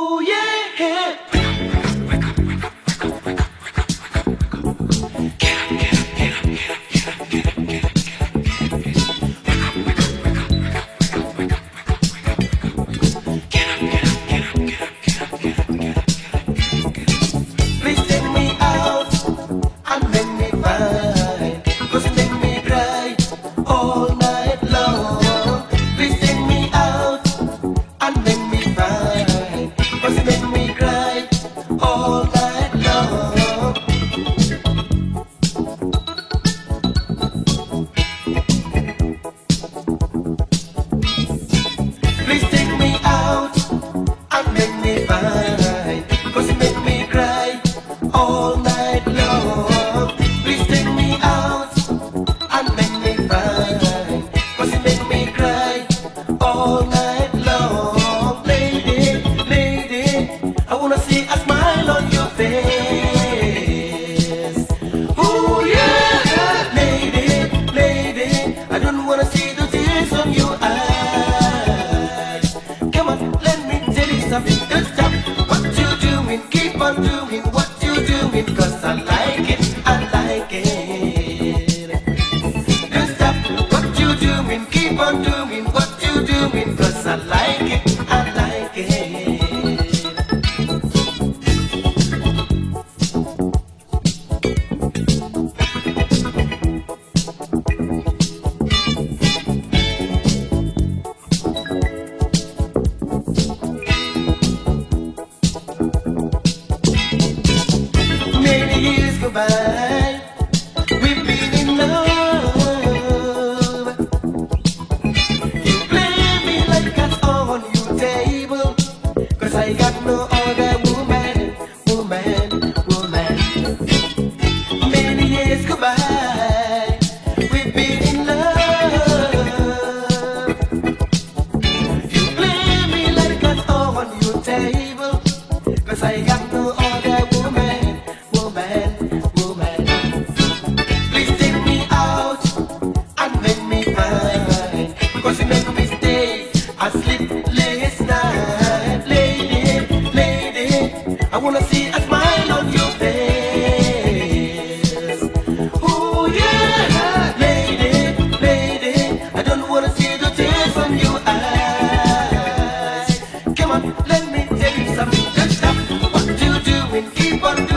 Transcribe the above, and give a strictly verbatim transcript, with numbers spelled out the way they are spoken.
Ooh, yeah. Please take me out and make me fine, 'cause you make me cry all night long. Please take me out and make me fine, 'cause you make me cry all night long. Please take me out and make me fine, 'cause you make me cry all night long. Please take me out and make me fine, 'cause you make me cry all night long. Lady, lady, I wanna see a smile on your face. Ooh yeah, lady, lady, I don't wanna see the tears on your eyes. Come on, let me tell you something. Don't stop what you doing, keep on doing what you doing, 'cause I like it, I like it. Don't stop what you doing, keep on doing what you doing, 'cause I like it, I like it. Many years go by, we've been in love. You play me like cats on your table, 'cause I got no other woman, woman, woman. Many years go by, we've been in love. You play me like cats on your table, 'cause I got no other woman, woman, woman. Please take me out and make me fine, 'cause you make me stay asleep last night. Lady, lady, I wanna see a smile on your face. Ooh yeah, lady, lady, I don't wanna see the tears from your eyes. Come on, let me tell you something. Just stop what you doing, keep on